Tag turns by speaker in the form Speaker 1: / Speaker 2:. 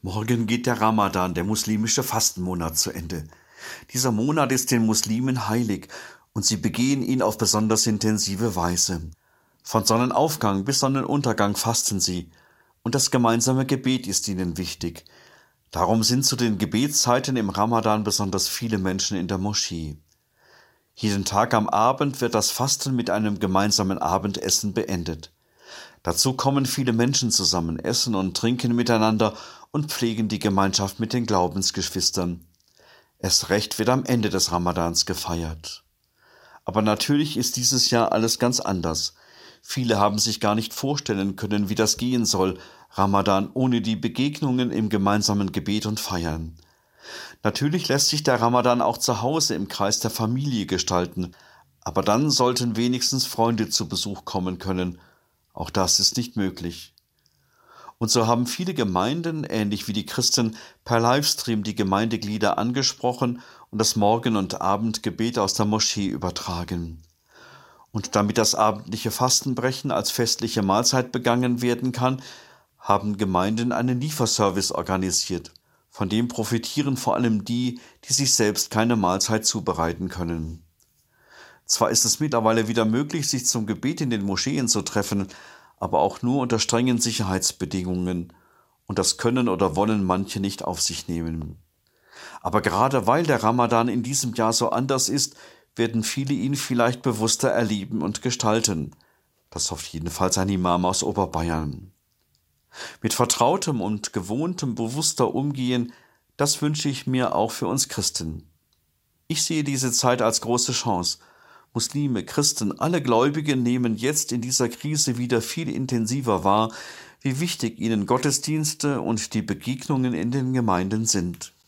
Speaker 1: Morgen geht der Ramadan, der muslimische Fastenmonat, zu Ende. Dieser Monat ist den Muslimen heilig und sie begehen ihn auf besonders intensive Weise. Von Sonnenaufgang bis Sonnenuntergang fasten sie und das gemeinsame Gebet ist ihnen wichtig. Darum sind zu den Gebetszeiten im Ramadan besonders viele Menschen in der Moschee. Jeden Tag am Abend wird das Fasten mit einem gemeinsamen Abendessen beendet. Dazu kommen viele Menschen zusammen, essen und trinken miteinander und pflegen die Gemeinschaft mit den Glaubensgeschwistern. Erst recht wird am Ende des Ramadans gefeiert. Aber natürlich ist dieses Jahr alles ganz anders. Viele haben sich gar nicht vorstellen können, wie das gehen soll, Ramadan ohne die Begegnungen im gemeinsamen Gebet und Feiern. Natürlich lässt sich der Ramadan auch zu Hause im Kreis der Familie gestalten, aber dann sollten wenigstens Freunde zu Besuch kommen können. Auch das ist nicht möglich. Und so haben viele Gemeinden, ähnlich wie die Christen, per Livestream die Gemeindeglieder angesprochen und das Morgen- und Abendgebet aus der Moschee übertragen. Und damit das abendliche Fastenbrechen als festliche Mahlzeit begangen werden kann, haben Gemeinden einen Lieferservice organisiert. Von dem profitieren vor allem die, die sich selbst keine Mahlzeit zubereiten können. Zwar ist es mittlerweile wieder möglich, sich zum Gebet in den Moscheen zu treffen, aber auch nur unter strengen Sicherheitsbedingungen. Und das können oder wollen manche nicht auf sich nehmen. Aber gerade weil der Ramadan in diesem Jahr so anders ist, werden viele ihn vielleicht bewusster erleben und gestalten. Das hofft jedenfalls ein Imam aus Oberbayern. Mit vertrautem und gewohntem bewusster Umgehen, das wünsche ich mir auch für uns Christen. Ich sehe diese Zeit als große Chance. Muslime, Christen, alle Gläubigen nehmen jetzt in dieser Krise wieder viel intensiver wahr, wie wichtig ihnen Gottesdienste und die Begegnungen in den Gemeinden sind.